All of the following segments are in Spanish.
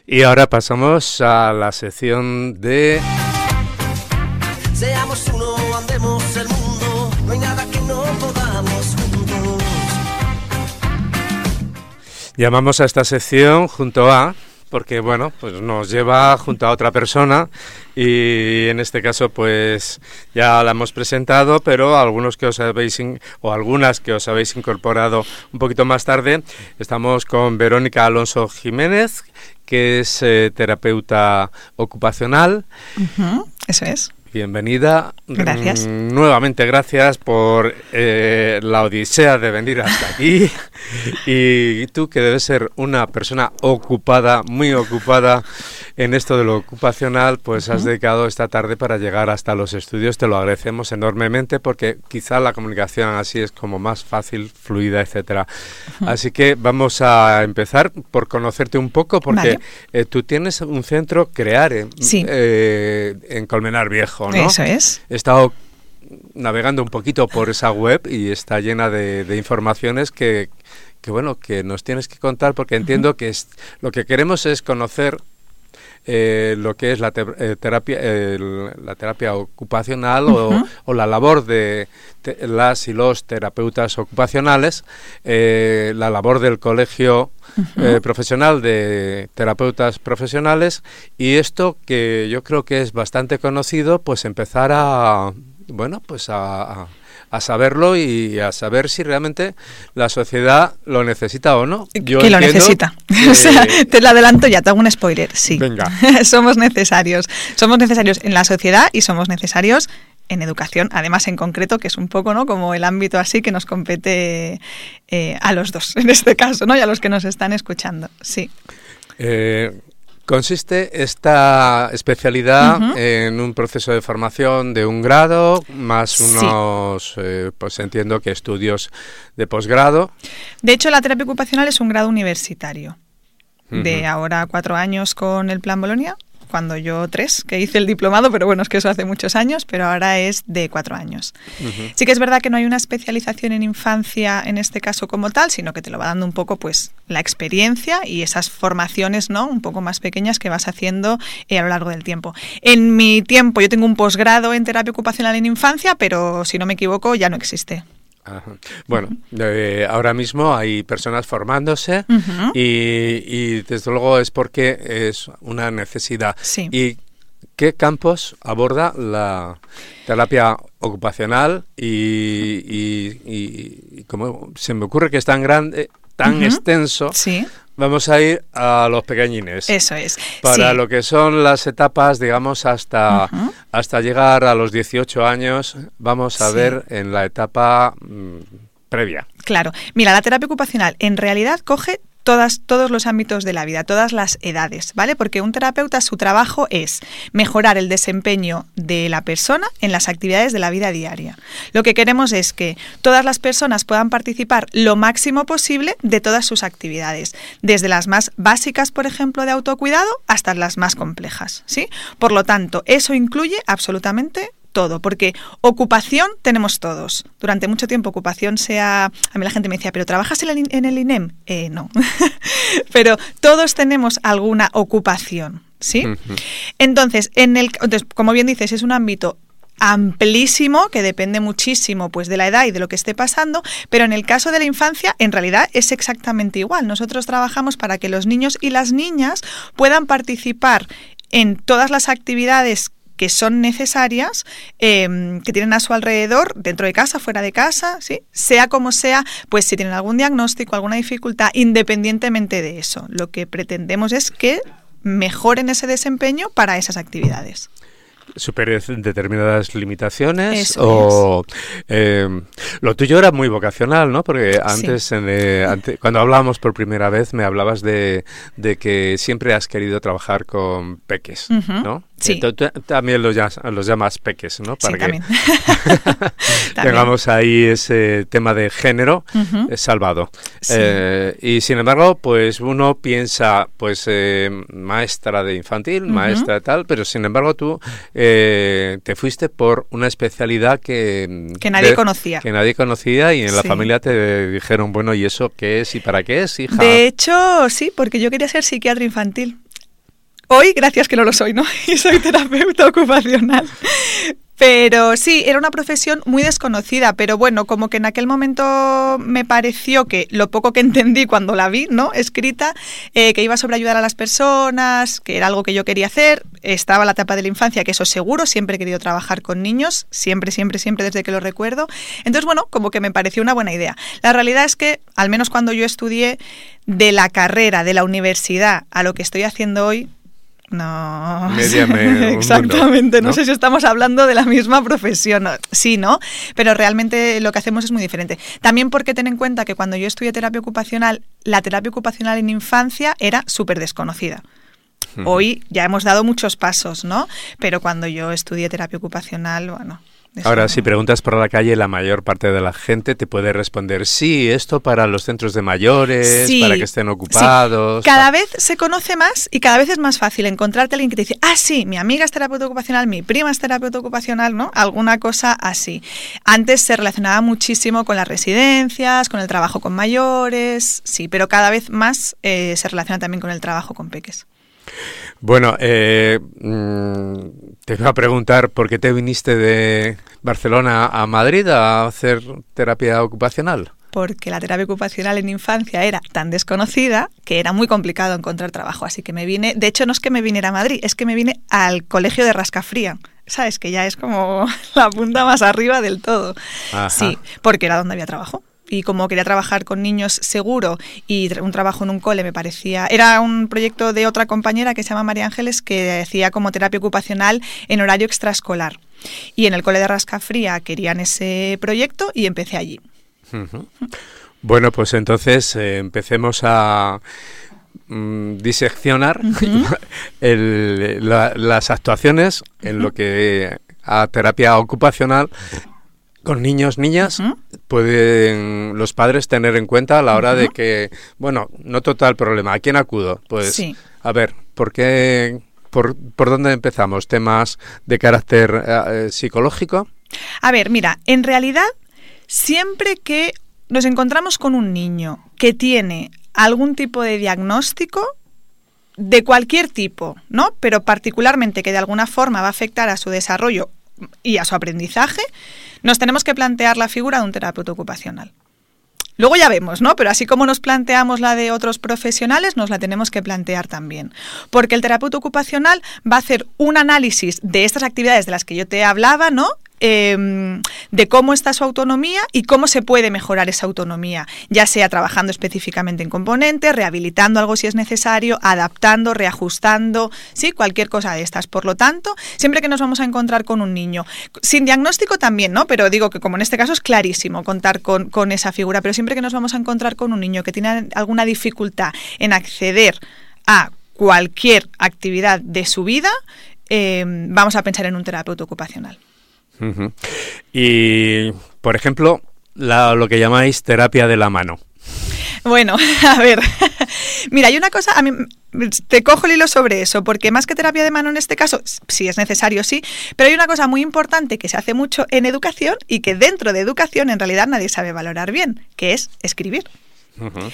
Y ahora pasamos a la sección de... Seamos uno, andemos el mundo, no hay nada que no podamos juntos. Llamamos a esta sección Junto a, porque bueno, pues nos lleva junto a otra persona y en este caso pues ya la hemos presentado, pero algunos que os habéis o algunas que os habéis incorporado un poquito más tarde, estamos con Verónica Alonso Jiménez, que es terapeuta ocupacional. Eso es. Bienvenida. Gracias. Nuevamente gracias por la odisea de venir hasta aquí. Y tú, que debes ser una persona ocupada, muy ocupada en esto de lo ocupacional, pues has dedicado esta tarde para llegar hasta los estudios. Te lo agradecemos enormemente porque quizá la comunicación así es como más fácil, fluida, etcétera. Así que vamos a empezar por conocerte un poco porque tú tienes un centro Creare en Colmenar Viejo, ¿no? Eso es. He estado navegando un poquito por esa web y está llena de informaciones que bueno, que nos tienes que contar porque entiendo que lo que queremos es conocer lo que es la terapia ocupacional o la labor de las y los terapeutas ocupacionales, la labor del colegio profesional de terapeutas profesionales, y esto que yo creo que es bastante conocido, pues empezar a saberlo y a saber si realmente la sociedad lo necesita o no. Que lo necesita. O sea, te lo adelanto ya, te hago un spoiler. Sí. Venga. Somos necesarios. Somos necesarios en la sociedad y somos necesarios en educación, además en concreto, que es un poco, ¿no?, como el ámbito así que nos compete a los dos, en este caso, ¿no?, y a los que nos están escuchando. Sí. Consiste esta especialidad en un proceso de formación de un grado, más unos, pues entiendo que estudios de posgrado. De hecho, la terapia ocupacional es un grado universitario, de ahora 4 años con el Plan Bolonia, cuando yo 3, que hice el diplomado, pero bueno, es que eso hace muchos años, pero ahora es de 4 años. Sí que es verdad que no hay una especialización en infancia en este caso como tal, sino que te lo va dando un poco pues la experiencia y esas formaciones, ¿no?, un poco más pequeñas que vas haciendo a lo largo del tiempo. En mi tiempo yo tengo un posgrado en terapia ocupacional en infancia, pero si no me equivoco ya no existe. Ajá. Bueno, ahora mismo hay personas formándose y desde luego es porque es una necesidad. Sí. ¿Y qué campos aborda la terapia ocupacional? Y como se me ocurre que es tan grande, tan extenso, vamos a ir a los pequeñines. Eso es. Para lo que son las etapas, digamos, hasta llegar a los 18 años, vamos a ver en la etapa previa. Claro. Mira, la terapia ocupacional en realidad coge todos los ámbitos de la vida, todas las edades, ¿vale? Porque un terapeuta, su trabajo es mejorar el desempeño de la persona en las actividades de la vida diaria. Lo que queremos es que todas las personas puedan participar lo máximo posible de todas sus actividades, desde las más básicas, por ejemplo, de autocuidado, hasta las más complejas, ¿sí? Por lo tanto, eso incluye absolutamente todo, porque ocupación tenemos todos. Durante mucho tiempo ocupación a mí la gente me decía, ¿pero trabajas en el INEM? No. Pero todos tenemos alguna ocupación, ¿sí? Entonces, como bien dices, es un ámbito amplísimo que depende muchísimo pues de la edad y de lo que esté pasando, pero en el caso de la infancia en realidad es exactamente igual. Nosotros trabajamos para que los niños y las niñas puedan participar en todas las actividades que son necesarias, que tienen a su alrededor, dentro de casa, fuera de casa, ¿sí? Sea como sea, pues si tienen algún diagnóstico, alguna dificultad, independientemente de eso. Lo que pretendemos es que mejoren ese desempeño para esas actividades. ¿Supere determinadas limitaciones? Eso lo tuyo era muy vocacional, ¿no? Porque antes, cuando hablábamos por primera vez, me hablabas de que siempre has querido trabajar con peques, ¿no? Sí. Tú también los llamas peques, ¿no? Para que tengamos ahí ese tema de género salvado. Sí. Y sin embargo, pues uno piensa, pues maestra de infantil, maestra de tal, pero sin embargo tú te fuiste por una especialidad que nadie conocía. Que nadie conocía y en la familia te dijeron, bueno, ¿y eso qué es y para qué es, hija? De hecho, sí, porque yo quería ser psiquiatra infantil. Hoy, gracias que no lo soy, ¿no? Y soy terapeuta ocupacional. Pero sí, era una profesión muy desconocida, pero bueno, como que en aquel momento me pareció que lo poco que entendí cuando la vi, ¿no?, escrita, que iba sobre ayudar a las personas, que era algo que yo quería hacer, estaba la etapa de la infancia, que eso seguro, siempre he querido trabajar con niños, siempre desde que lo recuerdo. Entonces, bueno, como que me pareció una buena idea. La realidad es que, al menos cuando yo estudié, de la carrera, de la universidad a lo que estoy haciendo hoy, no, exactamente, mundo, ¿no? No sé si estamos hablando de la misma profesión, sí, ¿no? Pero realmente lo que hacemos es muy diferente. También porque ten en cuenta que cuando yo estudié terapia ocupacional, la terapia ocupacional en infancia era súper desconocida. Hoy ya hemos dado muchos pasos, ¿no? Pero cuando yo estudié terapia ocupacional, bueno... Ahora, si preguntas por la calle, la mayor parte de la gente te puede responder, sí, esto para los centros de mayores, sí, para que estén ocupados. Sí. Cada vez se conoce más y cada vez es más fácil encontrarte a alguien que te dice, ah, sí, mi amiga es terapeuta ocupacional, mi prima es terapeuta ocupacional, ¿no? Alguna cosa así. Antes se relacionaba muchísimo con las residencias, con el trabajo con mayores, sí, pero cada vez más se relaciona también con el trabajo con peques. Bueno, te iba a preguntar por qué te viniste de Barcelona a Madrid a hacer terapia ocupacional. Porque la terapia ocupacional en infancia era tan desconocida que era muy complicado encontrar trabajo. Así que me vine, de hecho no es que me viniera a Madrid, es que me vine al colegio de Rascafría. ¿Sabes? Que ya es como la punta más arriba del todo. Ajá. Sí, porque era donde había trabajo. Y como quería trabajar con niños seguro y un trabajo en un cole me parecía... Era un proyecto de otra compañera que se llama María Ángeles que hacía como terapia ocupacional en horario extraescolar. Y en el cole de Rascafría querían ese proyecto y empecé allí. Uh-huh. Bueno, pues entonces empecemos a diseccionar las actuaciones en lo que a terapia ocupacional con niños, niñas, pueden los padres tener en cuenta a la hora de que, bueno, no total problema, ¿a quién acudo? Pues, sí. A ver, ¿por qué, por dónde empezamos? ¿Temas de carácter psicológico? A ver, mira, en realidad, siempre que nos encontramos con un niño que tiene algún tipo de diagnóstico, de cualquier tipo, ¿no? Pero particularmente que de alguna forma va a afectar a su desarrollo y a su aprendizaje, nos tenemos que plantear la figura de un terapeuta ocupacional. Luego ya vemos, ¿no? Pero así como nos planteamos la de otros profesionales, nos la tenemos que plantear también. Porque el terapeuta ocupacional va a hacer un análisis de estas actividades de las que yo te hablaba, ¿no? De cómo está su autonomía y cómo se puede mejorar esa autonomía, ya sea trabajando específicamente en componentes, rehabilitando algo si es necesario, adaptando, reajustando, sí, cualquier cosa de estas. Por lo tanto, siempre que nos vamos a encontrar con un niño, sin diagnóstico también, ¿no? Pero digo que como en este caso es clarísimo contar con esa figura, pero siempre que nos vamos a encontrar con un niño que tiene alguna dificultad en acceder a cualquier actividad de su vida, vamos a pensar en un terapeuta ocupacional. Uh-huh. Y, por ejemplo, lo que llamáis terapia de la mano. Bueno, a ver, mira, hay una cosa, a mí te cojo el hilo sobre eso, porque más que terapia de mano en este caso, sí es necesario, sí, pero hay una cosa muy importante que se hace mucho en educación y que dentro de educación en realidad nadie sabe valorar bien, que es escribir. Uh-huh.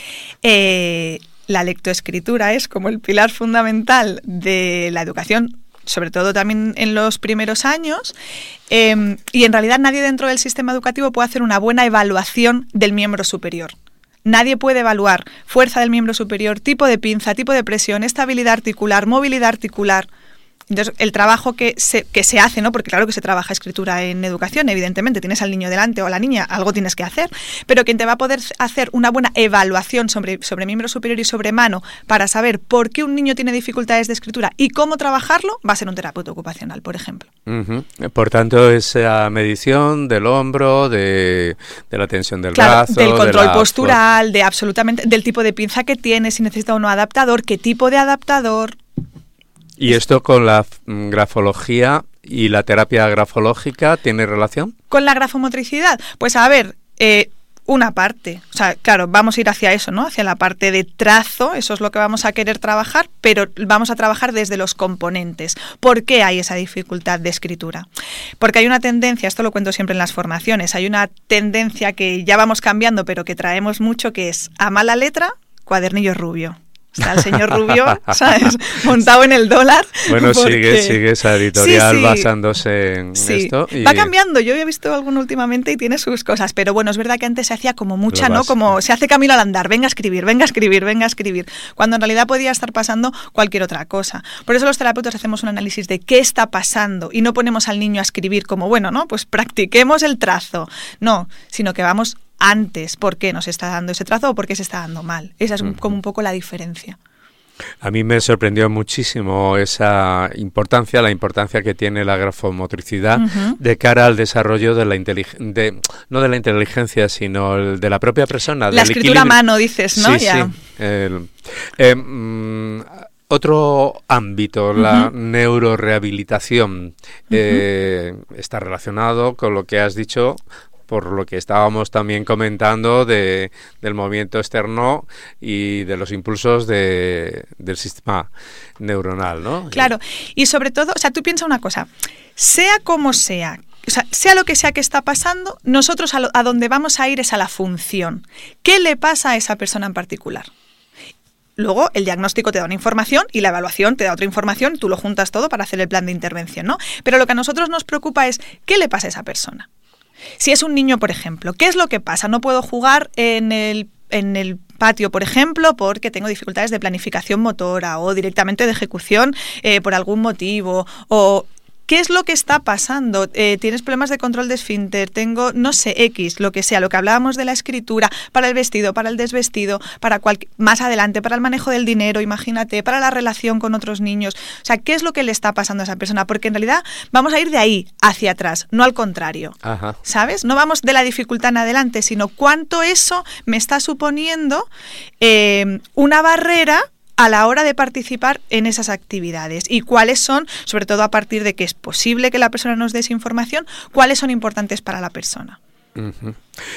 La lectoescritura es como el pilar fundamental de la educación, sobre todo también en los primeros años, y en realidad nadie dentro del sistema educativo puede hacer una buena evaluación del miembro superior. Nadie puede evaluar fuerza del miembro superior, tipo de pinza, tipo de presión, estabilidad articular, movilidad articular. Entonces, el trabajo que se hace, ¿no? Porque claro que se trabaja escritura en educación, evidentemente, tienes al niño delante o a la niña, algo tienes que hacer, pero quien te va a poder hacer una buena evaluación sobre miembro superior y sobre mano para saber por qué un niño tiene dificultades de escritura y cómo trabajarlo, va a ser un terapeuta ocupacional, por ejemplo. Uh-huh. Por tanto, esa medición del hombro, de la tensión del brazo, del control postural, de absolutamente, del tipo de pinza que tiene, si necesita o no adaptador, qué tipo de adaptador. ¿Y esto con la grafología y la terapia grafológica tiene relación? ¿Con la grafomotricidad? Pues a ver, una parte. O sea, claro, vamos a ir hacia eso, ¿no? Hacia la parte de trazo, eso es lo que vamos a querer trabajar, pero vamos a trabajar desde los componentes. ¿Por qué hay esa dificultad de escritura? Porque hay una tendencia, esto lo cuento siempre en las formaciones, hay una tendencia que ya vamos cambiando, pero que traemos mucho, que es a mala letra, cuadernillo rubio. Está el señor Rubio, ¿sabes? Montado en el dólar. Bueno, porque... sigue esa editorial Sí. basándose en Sí, esto. Y va cambiando. Yo había visto alguno últimamente y tiene sus cosas, pero bueno, es verdad que antes se hacía como mucha, Lo ¿no? básico. Como se hace camino al andar, venga a escribir, venga a escribir, venga a escribir, cuando en realidad podía estar pasando cualquier otra cosa. Por eso los terapeutas hacemos un análisis de qué está pasando y no ponemos al niño a escribir como, bueno, ¿no? Pues practiquemos el trazo. No, sino que vamos antes, ¿por qué nos está dando ese trazo o por qué se está dando mal? Esa es como un poco la diferencia. A mí me sorprendió muchísimo esa importancia, la importancia que tiene la grafomotricidad de cara al desarrollo de la no de la inteligencia, sino de la propia persona. La del escritura a equilibrio. mano, dices, ¿no? Sí, Ya. sí. Otro ámbito, la neurorehabilitación, está relacionado con lo que has dicho, por lo que estábamos también comentando del movimiento externo y de los impulsos del sistema neuronal, ¿no? Claro, y sobre todo, o sea, tú piensa una cosa, sea como sea, o sea lo que sea que está pasando, nosotros a donde vamos a ir es a la función. ¿Qué le pasa a esa persona en particular? Luego, el diagnóstico te da una información y la evaluación te da otra información, tú lo juntas todo para hacer el plan de intervención, ¿no? Pero lo que a nosotros nos preocupa es, ¿qué le pasa a esa persona? Si es un niño, por ejemplo, ¿qué es lo que pasa? No puedo jugar en el patio, por ejemplo, porque tengo dificultades de planificación motora o directamente de ejecución por algún motivo, o ¿qué es lo que está pasando? ¿Tienes problemas de control de esfínter? Tengo, no sé, X, lo que sea, lo que hablábamos de la escritura, para el vestido, para el desvestido, más adelante, para el manejo del dinero, imagínate, para la relación con otros niños. O sea, ¿qué es lo que le está pasando a esa persona? Porque en realidad vamos a ir de ahí hacia atrás, no al contrario. Ajá. ¿Sabes? No vamos de la dificultad en adelante, sino cuánto eso me está suponiendo una barrera a la hora de participar en esas actividades y cuáles son, sobre todo a partir de que es posible que la persona nos dé esa información, cuáles son importantes para la persona. Uh-huh.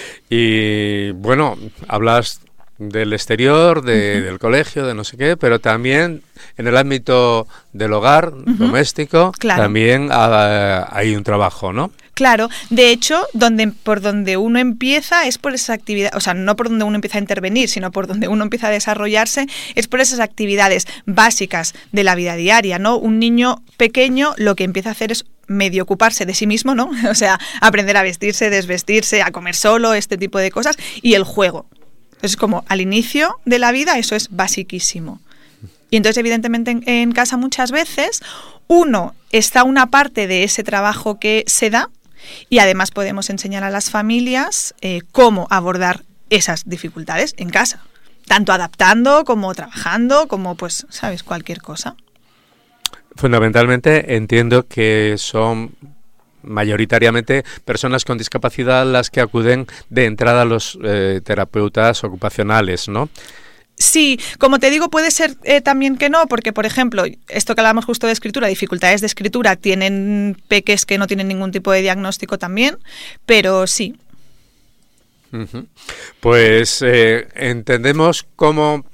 Y bueno, hablas del exterior, del colegio, de no sé qué, pero también en el ámbito del hogar doméstico, claro. También hay un trabajo, ¿no? Claro, de hecho, por donde uno empieza es por esa actividad, o sea, no por donde uno empieza a intervenir, sino por donde uno empieza a desarrollarse, es por esas actividades básicas de la vida diaria, ¿no? Un niño pequeño lo que empieza a hacer es medio ocuparse de sí mismo, ¿no? O sea, aprender a vestirse, desvestirse, a comer solo, este tipo de cosas, y el juego. Entonces, como al inicio de la vida, eso es basiquísimo. Y entonces, evidentemente, en casa muchas veces, está una parte de ese trabajo que se da, y además podemos enseñar a las familias cómo abordar esas dificultades en casa, tanto adaptando como trabajando, como pues, ¿sabes? Cualquier cosa. Fundamentalmente entiendo que son mayoritariamente personas con discapacidad las que acuden de entrada a los terapeutas ocupacionales, ¿no? Sí, como te digo, puede ser también que no, porque, por ejemplo, esto que hablábamos justo de escritura, dificultades de escritura, tienen peques que no tienen ningún tipo de diagnóstico también, pero sí. Uh-huh. Pues entendemos cómo,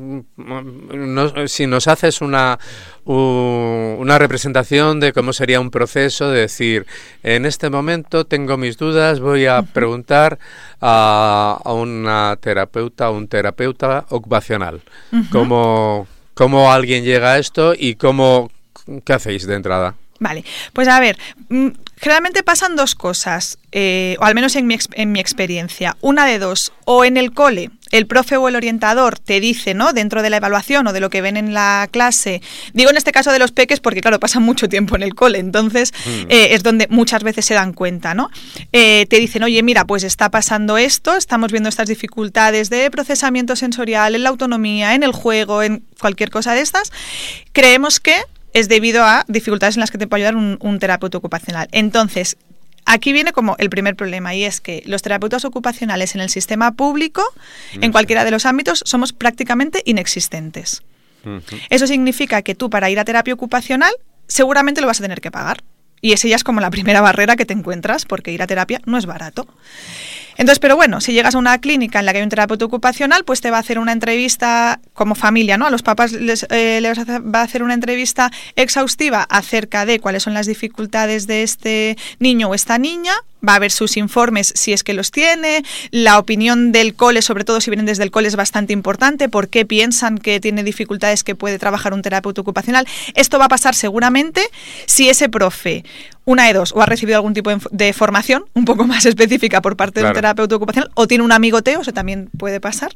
si nos haces una representación de cómo sería un proceso de decir, en este momento tengo mis dudas, voy a preguntar a una terapeuta o un terapeuta ocupacional. ¿Cómo alguien llega a esto y qué hacéis de entrada? Vale, pues a ver, generalmente pasan dos cosas, o al menos en mi experiencia. Una de dos, o en el cole, el profe o el orientador te dice, ¿no?, dentro de la evaluación o de lo que ven en la clase, digo en este caso de los peques porque claro, pasan mucho tiempo en el cole, entonces es donde muchas veces se dan cuenta, ¿no? Te dicen, oye, mira, pues está pasando esto, estamos viendo estas dificultades de procesamiento sensorial, en la autonomía, en el juego, en cualquier cosa de estas, creemos que es debido a dificultades en las que te puede ayudar un terapeuta ocupacional. Entonces, aquí viene como el primer problema, y es que los terapeutas ocupacionales en el sistema público, en cualquiera de los ámbitos, somos prácticamente inexistentes. Eso significa que tú, para ir a terapia ocupacional, seguramente lo vas a tener que pagar. Y esa ya es como la primera barrera que te encuentras, porque ir a terapia no es barato. Entonces, pero bueno, si llegas a una clínica en la que hay un terapeuta ocupacional, pues te va a hacer una entrevista como familia, ¿no? A los papás les va a hacer una entrevista exhaustiva acerca de cuáles son las dificultades de este niño o esta niña. Va a ver sus informes si es que los tiene, la opinión del cole, sobre todo si vienen desde el cole, es bastante importante, por qué piensan que tiene dificultades que puede trabajar un terapeuta ocupacional. Esto va a pasar seguramente si ese profe, una de dos, o ha recibido algún tipo de formación un poco más específica por parte de un terapeuta ocupacional, o tiene un amigoteo, eso también puede pasar,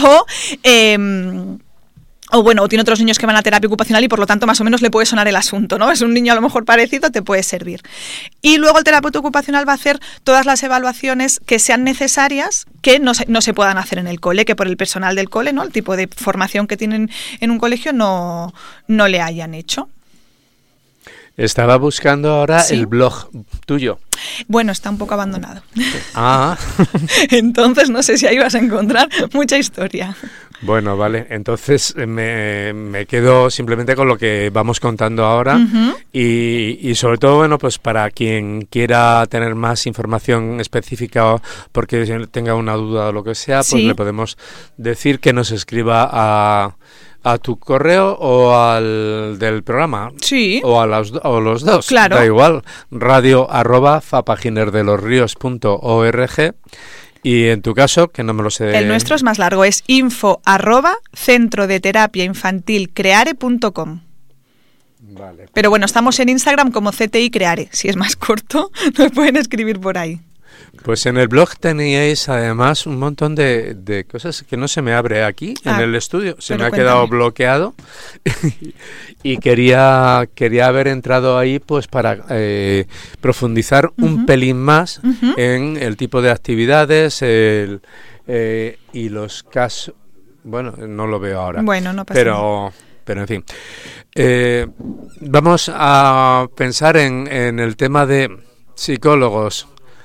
o bueno, o tiene otros niños que van a terapia ocupacional y por lo tanto más o menos le puede sonar el asunto, ¿no? Es un niño a lo mejor parecido, te puede servir. Y luego el terapeuta ocupacional va a hacer todas las evaluaciones que sean necesarias, que no se puedan hacer en el cole, que por el personal del cole, ¿no? El tipo de formación que tienen en un colegio no le hayan hecho. Estaba buscando ahora el blog tuyo. Bueno, está un poco abandonado. Ah. Entonces no sé si ahí vas a encontrar mucha historia. Bueno, vale. Entonces me quedo simplemente con lo que vamos contando ahora y sobre todo, bueno, pues para quien quiera tener más información específica o porque tenga una duda o lo que sea, pues le podemos decir que nos escriba a tu correo o al del programa. Sí. O los dos. Claro. Da igual. radio@fapaginerdelosrios.org. Y en tu caso, que no me lo sé... El nuestro es más largo, es info@centrodeterapiainfantilcreare.com. Vale. Pero bueno, estamos en Instagram como CTI Creare. Si es más corto, nos pueden escribir por ahí. Pues en el blog teníais además un montón de cosas que no se me abre aquí en el estudio. Se me ha quedado bloqueado y quería haber entrado ahí pues para profundizar un pelín más en el tipo de actividades y los casos. Bueno, no lo veo ahora. Bueno, no pasa nada. Pero en fin. Vamos a pensar en el tema de psicólogos.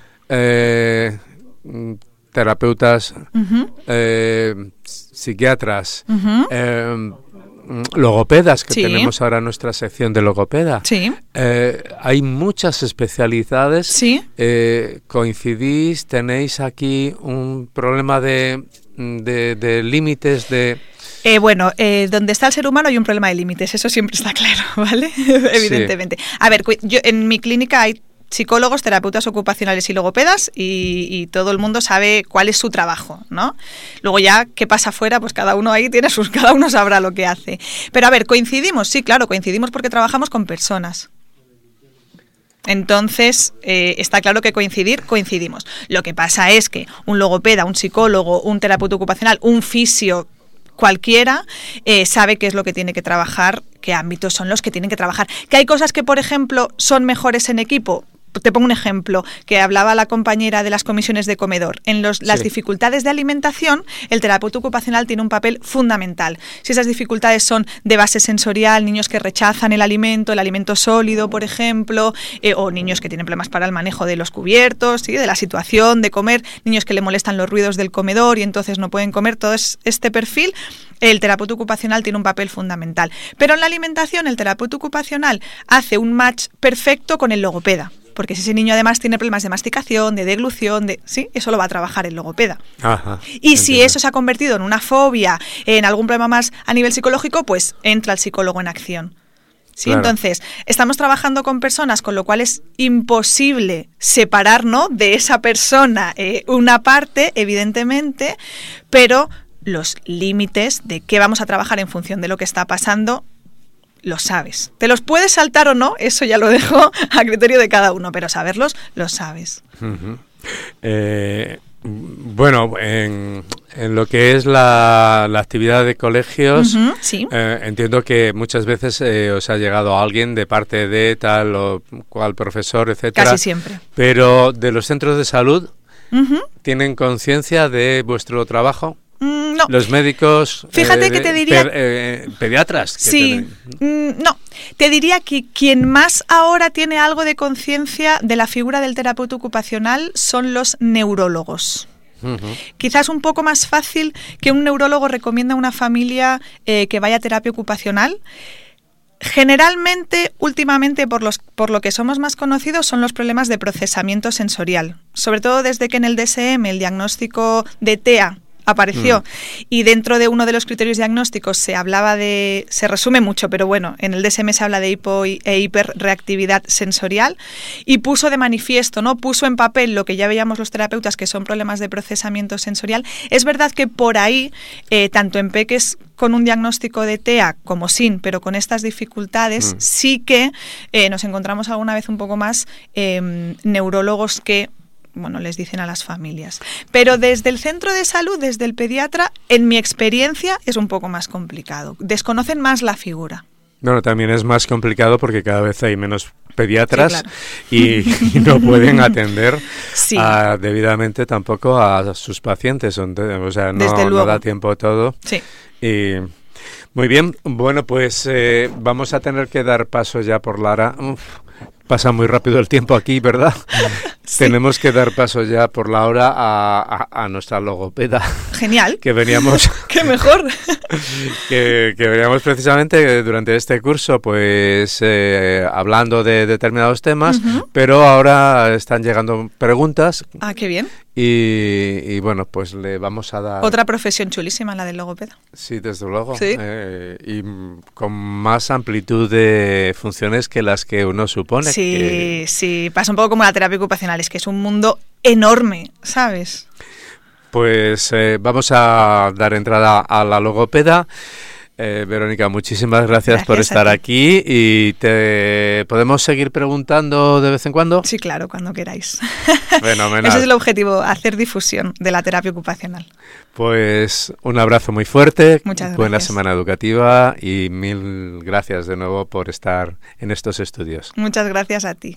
Terapeutas, psiquiatras, logopedas, que tenemos ahora nuestra sección de logopeda. Sí. Hay muchas especialidades. Sí. ¿Coincidís? ¿Tenéis aquí un problema de límites de...? Bueno, donde está el ser humano hay un problema de límites, eso siempre está claro, ¿vale? Evidentemente. Sí. A ver, yo en mi clínica hay psicólogos, terapeutas ocupacionales y logopedas y todo el mundo sabe cuál es su trabajo, ¿no? Luego ya, ¿qué pasa afuera? Pues cada uno ahí tiene cada uno sabrá lo que hace. Pero a ver, ¿coincidimos? Sí, claro, coincidimos porque trabajamos con personas. Entonces, está claro que coincidimos. Lo que pasa es que un logopeda, un psicólogo, un terapeuta ocupacional, un fisio, cualquiera sabe qué es lo que tiene que trabajar, qué ámbitos son los que tienen que trabajar. Que hay cosas que, por ejemplo, son mejores en equipo. Te pongo un ejemplo, que hablaba la compañera de las comisiones de comedor. En las dificultades de alimentación, el terapeuta ocupacional tiene un papel fundamental. Si esas dificultades son de base sensorial, niños que rechazan el alimento sólido, por ejemplo, o niños que tienen problemas para el manejo de los cubiertos, ¿sí? De la situación de comer, niños que le molestan los ruidos del comedor y entonces no pueden comer, todo este perfil, el terapeuta ocupacional tiene un papel fundamental. Pero en la alimentación, el terapeuta ocupacional hace un match perfecto con el logopeda. Porque si ese niño además tiene problemas de masticación, de deglución, ¿sí? Eso lo va a trabajar el logopeda. Ajá, y si eso se ha convertido en una fobia, en algún problema más a nivel psicológico, pues entra el psicólogo en acción. ¿Sí? Claro. Entonces, estamos trabajando con personas, con lo cual es imposible separar, ¿no?, de esa persona una parte, evidentemente, pero los límites de qué vamos a trabajar en función de lo que está pasando lo sabes. ¿Te los puedes saltar o no? Eso ya lo dejo a criterio de cada uno, pero saberlos, los sabes. Uh-huh. Bueno, en lo que es la actividad de colegios, sí. Entiendo que muchas veces os ha llegado alguien de parte de tal o cual profesor, etcétera. Casi siempre. Pero de los centros de salud, ¿tienen conciencia de vuestro trabajo? No. Los médicos, fíjate que te diría pediatras. Sí, no. Te diría que quien más ahora tiene algo de conciencia de la figura del terapeuta ocupacional son los neurólogos. Quizás un poco más fácil que un neurólogo recomienda a una familia que vaya a terapia ocupacional. Generalmente, últimamente, por lo que somos más conocidos, son los problemas de procesamiento sensorial. Sobre todo desde que en el DSM el diagnóstico de TEA apareció y dentro de uno de los criterios diagnósticos se resume mucho, pero bueno, en el DSM se habla de hipo e hiperreactividad sensorial y puso de manifiesto, ¿no? Puso en papel lo que ya veíamos los terapeutas, que son problemas de procesamiento sensorial. Es verdad que por ahí, tanto en peques con un diagnóstico de TEA como sin, pero con estas dificultades, sí que nos encontramos alguna vez un poco más neurólogos que les dicen a las familias. Pero desde el centro de salud, desde el pediatra, en mi experiencia es un poco más complicado. Desconocen más la figura. Bueno, también es más complicado porque cada vez hay menos pediatras, sí, claro. y no pueden atender sí. Debidamente tampoco a sus pacientes. O sea, no da tiempo a todo. Sí. Y muy bien, bueno, pues vamos a tener que dar paso ya por Lara. Pasa muy rápido el tiempo aquí, ¿verdad? Sí. Tenemos que dar paso ya por la hora a nuestra logopeda. Genial. Que veníamos... ¡Qué mejor! que veníamos precisamente durante este curso, pues hablando de determinados temas, pero ahora están llegando preguntas. Ah, qué bien. Y bueno, pues le vamos a dar... Otra profesión chulísima, la del logopeda. Sí, desde luego. Sí. Y con más amplitud de funciones que las que uno supone. Sí, sí. Pasa un poco como la terapia ocupacional, es que es un mundo enorme, ¿sabes? Pues vamos a dar entrada a la logopeda. Verónica, muchísimas gracias por estar aquí y te podemos seguir preguntando de vez en cuando. Sí, claro, cuando queráis. Fenomenal. Ese es el objetivo, hacer difusión de la terapia ocupacional. Pues un abrazo muy fuerte. Muchas gracias. Buena semana educativa y mil gracias de nuevo por estar en estos estudios. Muchas gracias a ti.